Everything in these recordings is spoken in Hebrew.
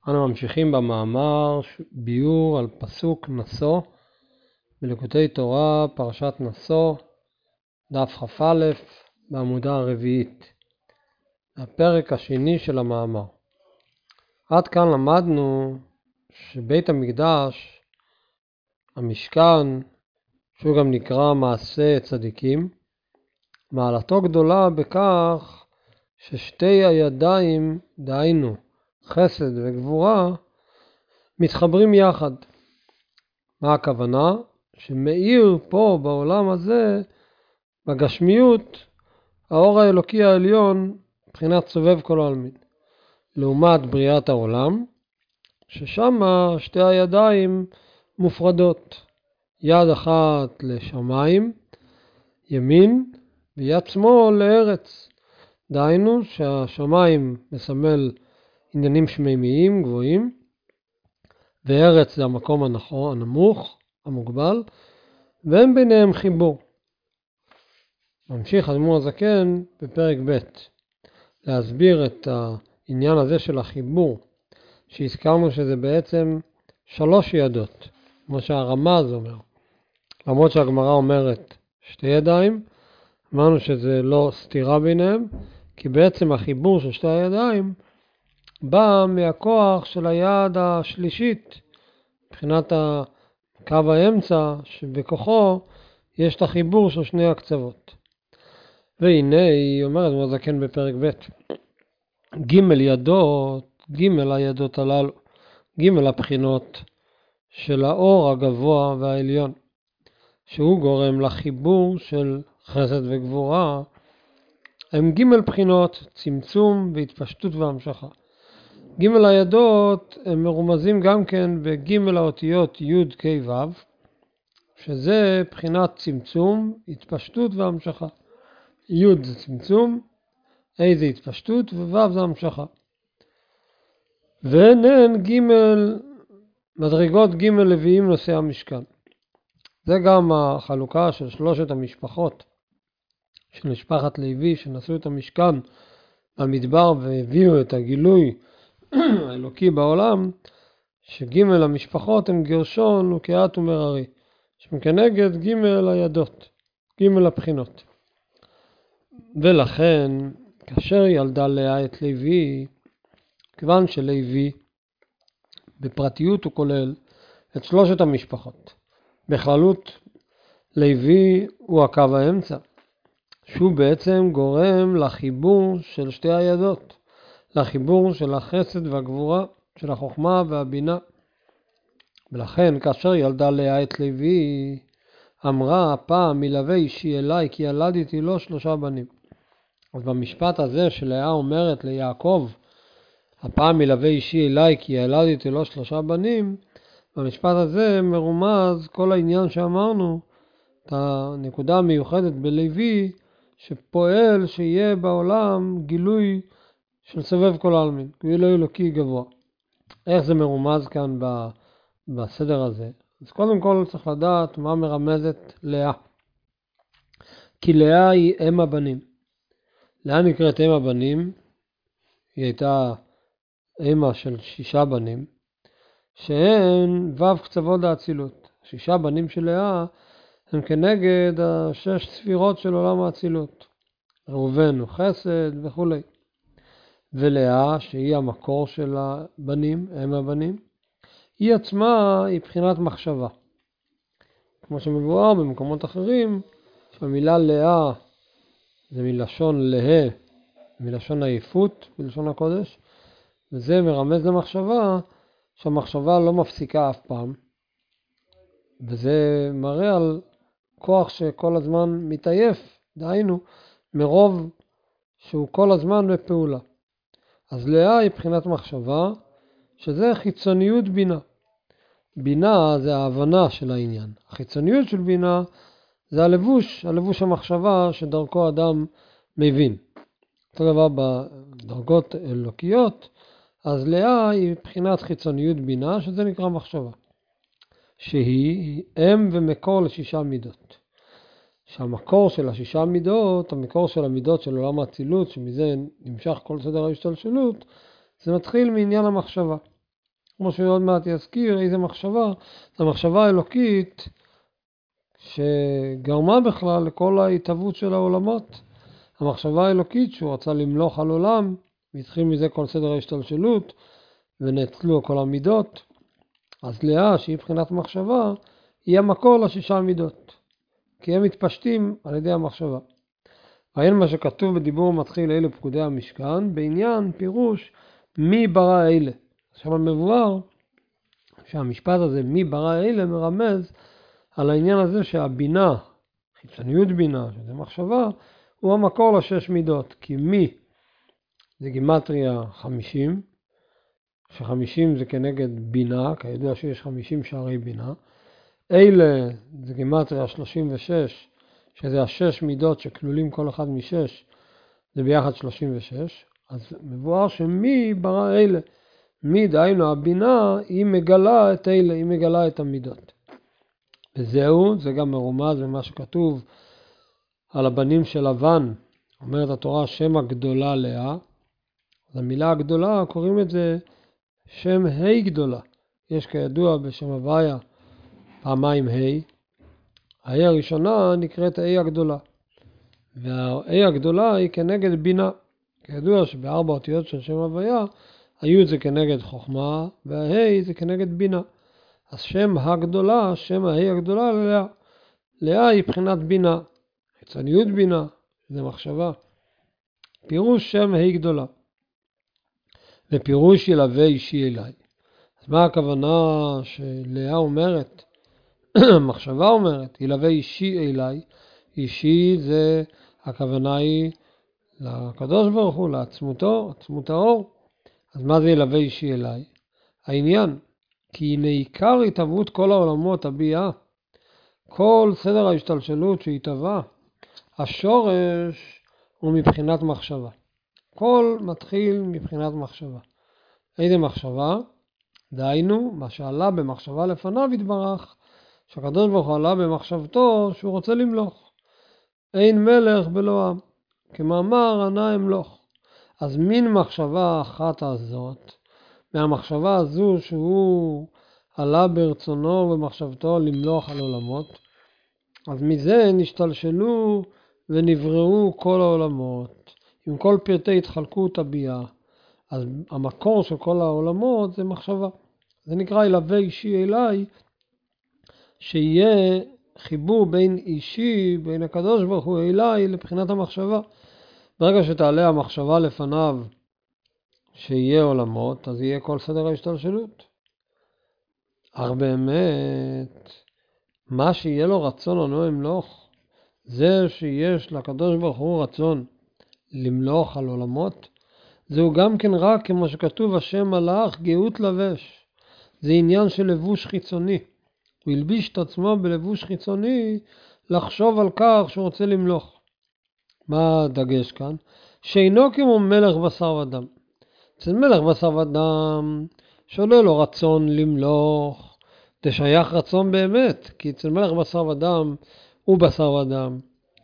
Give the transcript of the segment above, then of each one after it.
אנו ממשיכים במאמר ביור על פסוק נשוא בליקוטי תורה, פרשת נשוא, דף כ"א בעמודה הרביעית, הפרק השני של המאמר. עד כאן למדנו שבית המקדש, המשכן, שהוא גם נקרא מעשה צדיקים, מעלתו גדולה בכך ששתי הידיים, דהיינו חסד וגבורה, מתחברים יחד. מה הכוונה? שמאיר פה בעולם הזה, בגשמיות, האור האלוקי העליון, מבחינת סובב כל העלמין. לעומת בריאת העולם, ששם שתי הידיים מופרדות. יד אחת לשמיים, ימין, ויד שמאל לארץ. דהיינו שהשמיים מסמל עניינים שמימיים גבוהים, וארץ זה המקום הנמוך, המוגבל, ואין ביניהם חיבור. ממשיך אדמו"ר הזקן בפרק ב' להסביר את העניין הזה של החיבור, שהזכרנו שזה בעצם 3 ידות, כמו שהרמז אומר. למרות שהגמרא אומרת 2 ידיים, אמרנו שזה לא סתירה ביניהם, כי בעצם החיבור של 2 הידיים בא מהכוח של היד השלישית, מבחינת קו האמצע, שבכוחו יש את החיבור של 2 הקצוות. והנה היא אומרת מוזקן בפרק ב' ג' הידות הללו, ג' הבחינות של האור הגבוה והעליון, שהוא גורם לחיבור של חסד וגבורה, הם ג' בחינות צמצום והתפשטות והמשכה. ג' הידות הם מרומזים גם כן בג' האותיות י' כ' ו', שזה בחינת צמצום, התפשטות והמשכה. י' זה צמצום, ה' זה התפשטות וו' זה המשכה. והן מדרגות ג' לוויים נושאי המשכן. זה גם החלוקה של 3 המשפחות של משפחת לוי שנשאו את המשכן במדבר והביאו את הגילוי האלוקי בעולם, שג' המשפחות הם גרשון וקהת ומררי, שכנגד ג' הידות, ג' הבחינות. ולכן כאשר ילדה לאה את לוי, כיוון שלוי בפרטיות הוא כולל את 3 המשפחות, בכללות לוי הוא הקו האמצע, שהוא בעצם גורם לחיבור של 2 הידות, לחיבור של החסד והגבורה, של החוכמה והבינה. ולכן כאשר ילדה לאה את לוי, אמרה הפעם מלווה אישי אליי כי ילדתי לו 3 בנים. אז במשפט הזה שלאה אומרת ליעקב, הפעם מלווה אישי אליי כי ילדתי לו 3 בנים, במשפט הזה מרומז כל העניין שאמרנו, את הנקודה המיוחדת בלוי, שפועל שיהיה בעולם גילוי של סובב כל העלמין, גילוי אלוקי גבוה. איך זה מרומז כאן בסדר הזה? אז קודם כל צריך לדעת מה מרמזת לאה. כי לאה היא אם הבנים. לאה נקראת אם הבנים, היא הייתה אימא של 6 בנים, שהן ו' קצוות האצילות. 6 בנים של לאה הם כנגד 6 ספירות של עולם האצילות. ראובן הוא חסד וכו'. ולאה, שהיא המקור של הבנים, אם הבנים, היא עצמה היא בחינת מחשבה. כמו שמבואר במקומות אחרים, שהמילה לאה זה מלשון לה, מלשון עייפות, בלשון הקודש, וזה מרמז למחשבה, שהמחשבה לא מפסיקה אף פעם, וזה מראה על כוח שכל הזמן מתעייף, דהיינו, מרוב שהוא כל הזמן בפעולה. אז לאה היא בחינת מחשבה, שזה חיצוניות בינה. בינה זה ההבנה של העניין. החיצוניות של בינה זה הלבוש המחשבה שדרכו אדם מבין. אותו דבר בדרגות אלוקיות, אז לאה היא בחינת חיצוניות בינה, שזה נקרא מחשבה. שהיא אם ומקור ל6 מידות. שהמקור של 6 מידות, המקור של המידות של עולם האצילות, שמזה נמשך כל סדר ההשתלשלות, זה מתחיל מעניין המחשבה. כמו שעוד מעט יזכיר, איזה מחשבה, זו המחשבה האלוקית שגרמה בכלל לכל ההתהוות של העולמות. המחשבה האלוקית שהוא רצה למלוך על עולם, והתחיל מזה כל סדר ההשתלשלות, ונאצלו כל המידות. אז לאה, שהיא מבחינת מחשבה, היא המקור לשישה מידות, כי הם מתפשטים על ידי המחשבה. ראינו מה שכתוב בדיבור מתחיל אלה פקודי המשכן, בעניין פירוש מי ברא אלה. עכשיו המבואר שהמשפט הזה מי ברא אלה מרמז על העניין הזה שהבינה, חיצוניות בינה, שזה מחשבה, הוא המקור לשש מידות. כי מי זה גימטריה 50, ש50 זה כנגד בינה, כידוע שיש 50 שערי בינה. אלה זה גימטריה 36, שזה השש מידות שכלולים כל אחד משש, זה ביחד 36. אז מבואר שמי ברא אלה. מי דהיינו הבינה, היא מגלה את אלה, היא מגלה את המידות. וזהו, זה גם מרומז במה שכתוב על הבנים של לבן. אומרת התורה שם הגדולה לאה. אז המילה הגדולה קוראים את זה שם ה' גדולה. יש כידוע בשם הוויה פעמיים ה'. הה' הראשונה נקראת ה' הגדולה. והה' הגדולה היא כנגד בינה. כידוע שבארבע אותיות של שם הוויה, הי' זה כנגד חוכמה, והה' זה כנגד בינה. אז שם הגדולה, שם הה' הגדולה ללאה. לאה היא בחינת בינה. חיצוניות בינה, זה מחשבה. פירוש שם ה' גדולה. ופירוש ילווה אישי אליי. אז מה הכוונה שלאה אומרת? מחשבה אומרת, ילווה אישי אליי. אישי זה, הכוונה היא לקדוש ברוך הוא, לעצמותו, עצמות האור. אז מה זה ילווה אישי אליי? העניין, כי הנה עיקר התהוות כל העולמות, הביאה, כל סדר ההשתלשלות שהתהווה, השורש הוא מבחינת מחשבה. כל מתחיל מבחינת מחשבה. איזה מחשבה? דהיינו, מה שעלה במחשבה לפניו התברך, שהקדוש ברוך הוא עלה במחשבתו שהוא רוצה למלוך. אין מלך בלא עם, כמאמר ענה אמלוך. אז מין מחשבה אחת הזאת, מהמחשבה הזו שהוא עלה ברצונו במחשבתו למלוך על עולמות, אז מזה נשתלשלו ונבראו כל העולמות, עם כל פרטי התחלקות הביאה. אז המקור של כל העולמות זה מחשבה. זה נקרא ילווה אישי אליי, שיהיה חיבור בין אישי, בין הקדוש ברוך הוא אליי, לבחינת המחשבה. ברגע שתעלה המחשבה לפניו שיהיה עולמות, אז יהיה כל סדר ההשתלשלות. אך באמת, מה שיהיה לו רצון או לא ימלוך, זה שיש לקדוש ברוך הוא רצון למלוך על עולמות, זהו גם כן רק כמו שכתוב השם מלאך גאות לבש. זה עניין של לבוש חיצוני. הוא ילביש את עצמו בלבוש חיצוני לחשוב על כך שהוא רוצה למלוך. מה הדגש כאן? שאינו כמו מלך בשר ודם. אצל מלך בשר ודם שעולה לו רצון למלוך, זה שייך רצון באמת, כי אצל מלך בשר ודם הוא בשר ודם,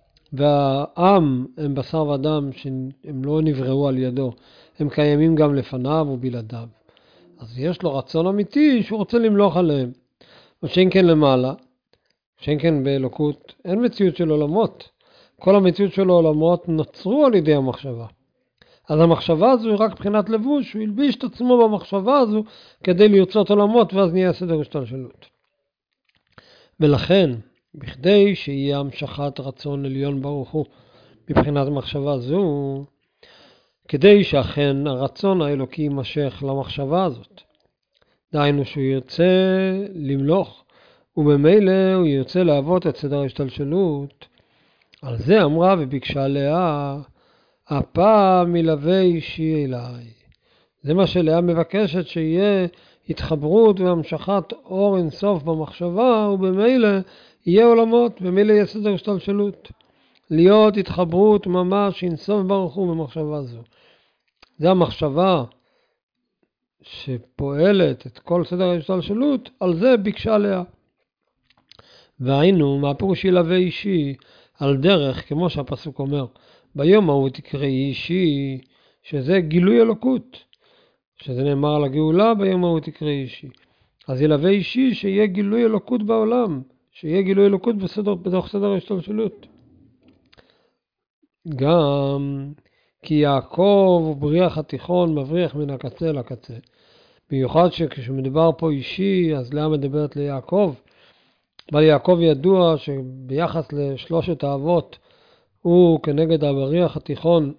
והעם הם בשר ודם שהם לא נבראו על ידו, הם קיימים גם לפניו ובלעדיו. אז יש לו רצון אמיתי שהוא רוצה למלוך עליהם. ושאין כן למעלה, שאין כן באלוקות, אין מציאות של עולמות. כל המציאות של העולמות נוצרו על ידי המחשבה. אז המחשבה הזו היא רק בחינת לבוש, הוא ילביש את עצמו במחשבה הזו כדי לרצות עולמות, ואז נהיה סדר השתלשלות. ולכן, בכדי שיהיה המשכת רצון עליון ברוך הוא מבחינת מחשבה זו, כדי שאכן הרצון האלוקי יימשך למחשבה הזאת. דהיינו שהוא ירצה למלוך, ובמילא הוא ירצה להוות את סדר ההשתלשלות. על זה אמרה וביקשה לאה, הפעם ילווה אישי אליי. זה מה שלאה מבקשת, שיהיה התחברות והמשכת אור אינסוף במחשבה, ובמילא יהיה עולמות, במילא יהיה סדר השתלשלות. להיות התחברות ממש אינסוף ברוך הוא במחשבה זו. זה המחשבה שפועלת את כל סדר ההשתלשלות, על זה ביקשה לאה. והיינו, מה פירוש ילווה אישי? על דרך, כמו שהפסוק אומר, ביום ההוא תקראי אישי, שזה גילוי אלוקות. שזה נאמר על הגאולה ביום ההוא תקרא אישי. אז ילווה אישי שיהיה גילוי אלוקות בעולם, שיהיה גילוי אלוקות בתוך סדר ההשתלשלות. גם כי יעקב הוא בריח התיכון מבריח מן הקצה לקצה. במיוחד שכשמדובר פה אישי, אז לאה מדברת ליעקב. אבל יעקב ידוע שביחס לשלושת האבות, הוא כנגד הבריח התיכון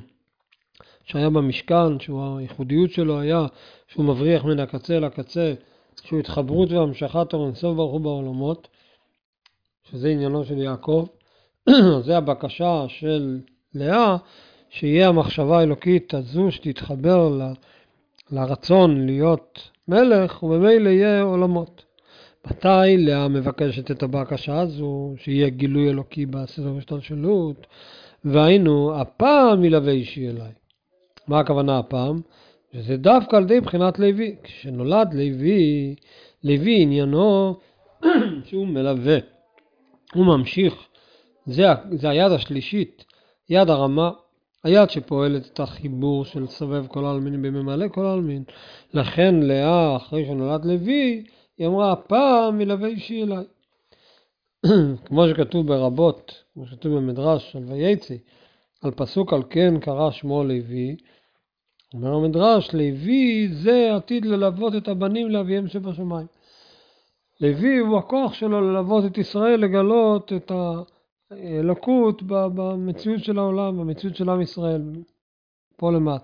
שהיה במשכן, שהייחודיות שלו היה שהוא מבריח מן הקצה לקצה, שהוא התחברות והמשכת אור אינסוף ברוך הוא בעולמות, שזה עניינו של יעקב. זה הבקשה של לאה, שיהיה המחשבה האלוקית הזו שתתחבר לרצון להיות מלך, וממילא יהיה עולמות. מתי לאה מבקשת את הבקשה הזו, שיהיה גילוי אלוקי בסדר השתלשלות, והיינו הפעם ילווה אישי אליי. מה הכוונה הפעם? שזה דווקא על ידי בחינת לוי. כשנולד לוי, לוי עניינו שהוא מלווה, הוא ממשיך. זה היד השלישית, יד הרמה, היד שפועלת את החיבור של סובב כל העלמין בממלא כל העלמין. לכן לאה, אחרי שנולד לוי, היא אמרה, הפעם ילווה אישי אליי. כמו שכתוב ברבות, כמו שכתוב במדרש על וייצא, על פסוק על כן קרא שמו לוי, אומר המדרש, לוי זה עתיד ללוות את הבנים לאביהם שבשמיים. לוי הוא הכוח שלו ללוות את ישראל, לגלות את האלוקות במציאות של העולם, במציאות של עם ישראל, פה למטה.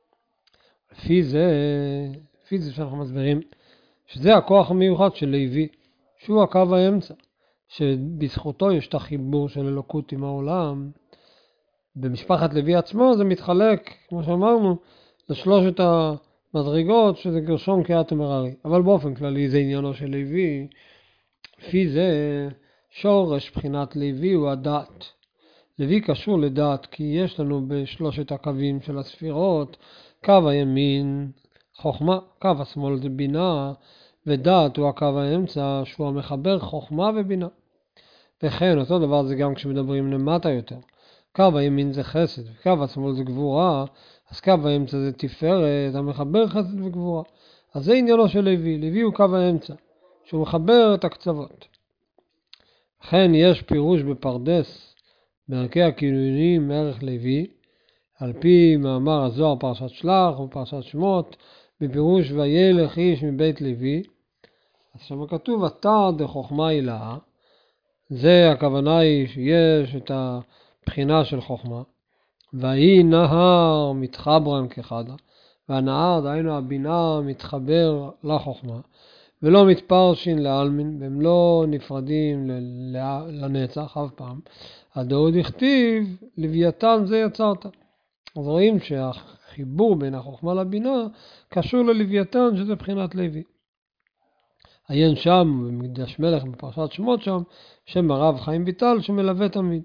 לפי זה שאנחנו מסבירים, שזה הכוח המיוחד של לוי, שהוא הקו האמצע, שבזכותו יש את החיבור של אלוקות עם העולם. במשפחת לוי עצמו זה מתחלק, כמו שאמרנו, לשלושת המדרגות, שזה גרשום קהת ומררי. אבל באופן כללי זה עניינו של לוי. לפי זה שורש בחינת לוי הוא הדעת. לוי קשור לדעת, כי יש לנו בשלושת הקווים של הספירות, קו הימין חוכמה, קו השמאל זה בינה, ודעת הוא הקו האמצע שהוא המחבר חוכמה ובינה. וכן אותו דבר זה גם כשמדברים למטה יותר. קו הימין זה חסד, וקו השמאל זה גבורה, אז קו האמצע זה תפארת, המחבר חסד וגבורה. אז זה עניינו של לוי. לוי הוא קו האמצע, שהוא מחבר את הקצוות. לכן יש פירוש בפרדס, בערכי הכינונים מערך לוי, על פי מאמר הזוהר פרשת שלח ופרשת שמות, בפירוש וילך איש מבית לוי. אז שם כתוב, אתה דחוכמה אלה, זה הכוונה היא שיש את הבחינה של חוכמה, והיא נהר מתחברן כחדה, והנהר דהיינו הבינה מתחבר לחוכמה, ולא מתפרשין לעלמין, והם לא נפרדים לנצח אף פעם. הדוד הכתיב, לוויתן זה יצרת. אז רואים שהחיבור בין החוכמה לבינה קשור ללוויתן, שזה בחינת לוי. עיין שם במקדש מלך בפרשת שמות שם הרב חיים ויטל שמלווה תמיד.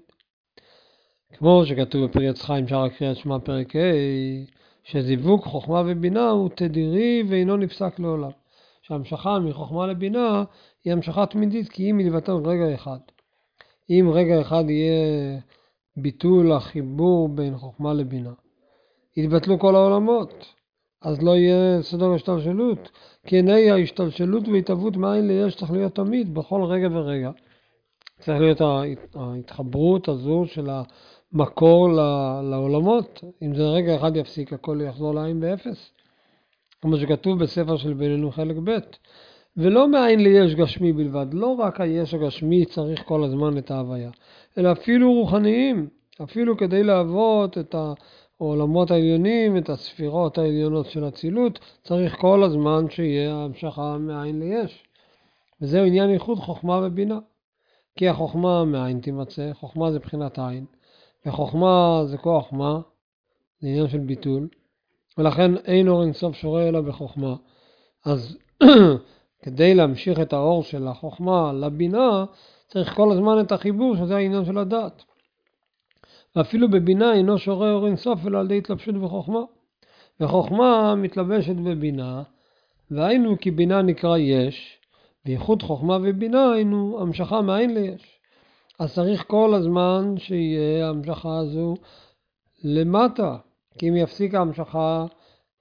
כמו שכתוב בפרי עץ חיים שער הקריאת שמע פרק ה', שזיווג חוכמה ובינה הוא תדירי ואינו נפסק לעולם. שההמשכה מחוכמה לבינה היא המשכה תמידית, כי היא מתבטא רגע אחד. אם רגע אחד יהיה ביטול החיבור בין חוכמה לבינה, יתבטלו כל העולמות, אז לא יהיה סדר השתלשלות, כי הנה ההשתלשלות והתהוות מאין ליש צריך להיות תמיד, בכל רגע ורגע. צריך להיות ההתחברות הזו של המקור לעולמות. אם זה רגע אחד יפסיק, הכל יחזור לעין באפס. כמו שכתוב בספר של בינינו חלק ב', ולא מאין ליש גשמי בלבד, לא רק היש הגשמי צריך כל הזמן את ההוויה, אלא אפילו רוחניים, אפילו כדי להוות את העולמות העליונים, את הספירות העליונות של הצילות, צריך כל הזמן שיהיה המשכה מאין ליש. וזהו עניין ייחוד חוכמה ובינה. כי החוכמה מאין תימצא, חוכמה זה בחינת עין, וחוכמה זה כוח מה, זה עניין של ביטול, ולכן אין אור אינסוף שורה אלא בחוכמה. אז כדי להמשיך את האור של החוכמה לבינה, צריך כל הזמן את החיבור, שזה העניין של הדעת. ואפילו בבינה אינו שורה אור אינסוף אלא על ידי התלבשות בחוכמה. וחוכמה מתלבשת בבינה, והיינו כי בינה נקרא יש, וייחוד חוכמה ובינה היינו המשכה מאין ליש. אז צריך כל הזמן שיהיה המשכה הזו למטה, כי אם יפסיק המשכה,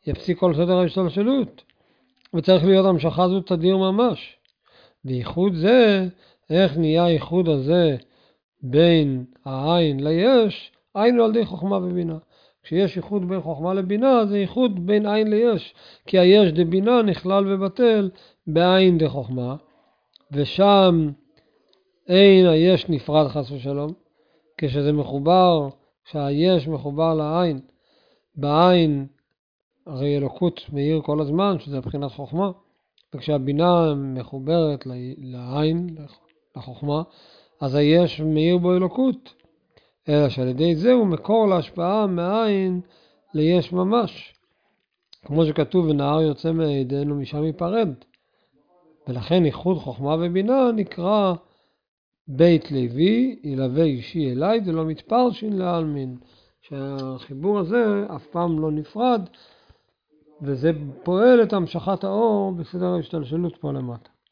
יפסיק כל סדר ההשתלשלות, וצריך להיות המשכה זו תדיר ממש. וייחוד זה, איך נהיה הייחוד הזה בין העין ליש? עין על ידי חוכמה ובינה. כשיש ייחוד בין חוכמה לבינה, זה ייחוד בין עין ליש, כי היש דבינה נכלל ובטל בעין דחוכמה, ושם אין היש נפרד חס ושלום. כשזה מחובר, כשהיש מחובר לעין, בעין הרי אלוקות מאיר כל הזמן, שזה מבחינת חוכמה, וכשהבינה מחוברת לעין, לחוכמה, אז היש מאיר בו אלוקות, אלא שעל ידי זה הוא מקור להשפעה מעין ליש ממש, כמו שכתוב ונהר יוצא מעדן ומשם ייפרד. ולכן ייחוד חוכמה ובינה נקרא בית לוי, ילווה אישי אליי, זה לא מתפרשין לעלמין, שהחיבור הזה אף פעם לא נפרד, וזה פועל את המשכת האור בסדר ההשתלשלות פה למטה.